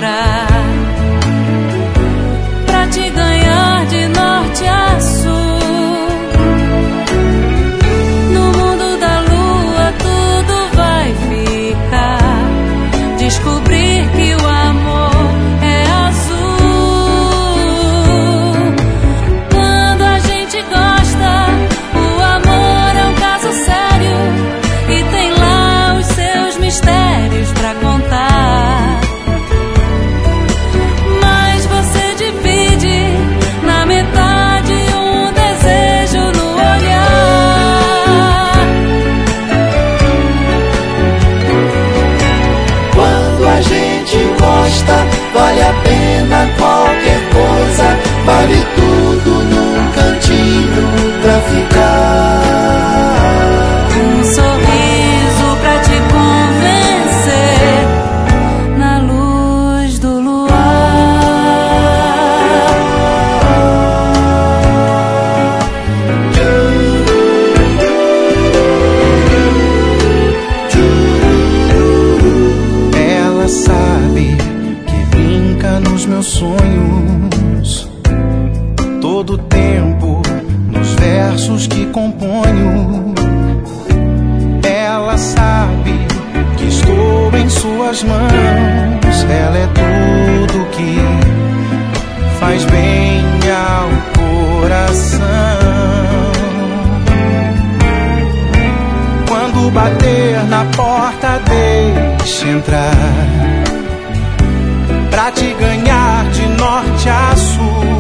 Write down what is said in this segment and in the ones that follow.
encontrar, pra te ganhar de norte a sul. No mundo da lua tudo vai ficar, descobrir que o amor é azul. Quando a gente gosta, o amor é um caso sério e tem lá os seus mistérios pra contar. Mas você divide na metade um desejo no olhar. Quando a gente gosta, vale a pena qualquer coisa, vale tudo num cantinho pra ficar. Um sorriso pra te convencer na luz do luar. Ela sabe que brinca nos meus sonhos, todo tempo nos versos que componho. Ela sabe que estou em suas mãos. Ela é tudo que faz bem ao coração. Quando bater na porta, deixe entrar, pra te ganhar de norte a sul.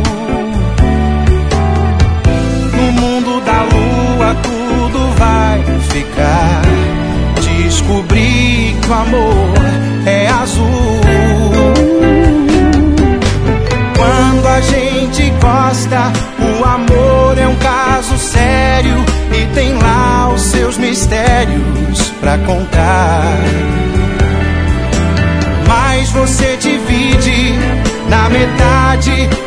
No mundo da lua tudo vai ficar, descobrir que o amor é azul. Quando a gente gosta, o amor é um caso sério e tem lá os seus mistérios pra contar. Mas você divide na metade